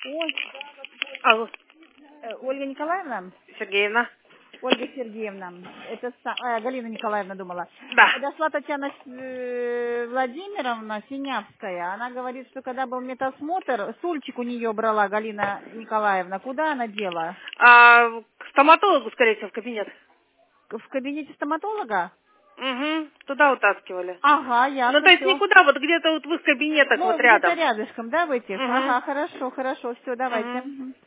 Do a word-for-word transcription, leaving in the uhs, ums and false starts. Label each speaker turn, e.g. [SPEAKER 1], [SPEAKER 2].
[SPEAKER 1] Ой,
[SPEAKER 2] Алло,
[SPEAKER 1] э, Ольга Николаевна?
[SPEAKER 2] Сергеевна.
[SPEAKER 1] Ольга Сергеевна. Это са- а, Галина Николаевна думала.
[SPEAKER 2] Да.
[SPEAKER 1] Подошла Татьяна э, Владимировна Синявская. Она говорит, что когда был медосмотр, сульчик у нее брала Галина Николаевна. Куда она дела?
[SPEAKER 2] А, к стоматологу, скорее всего, в кабинет.
[SPEAKER 1] К- В кабинете стоматолога?
[SPEAKER 2] Угу, туда утаскивали.
[SPEAKER 1] Ага,
[SPEAKER 2] Ну,
[SPEAKER 1] ясно,
[SPEAKER 2] то есть
[SPEAKER 1] все.
[SPEAKER 2] никуда, вот где-то вот в их кабинетах
[SPEAKER 1] Ну,
[SPEAKER 2] вот
[SPEAKER 1] где-то
[SPEAKER 2] рядом.
[SPEAKER 1] рядышком, да, в этих?
[SPEAKER 2] Угу.
[SPEAKER 1] Ага, хорошо, хорошо, все, давайте.
[SPEAKER 2] Угу.
[SPEAKER 1] Мгм.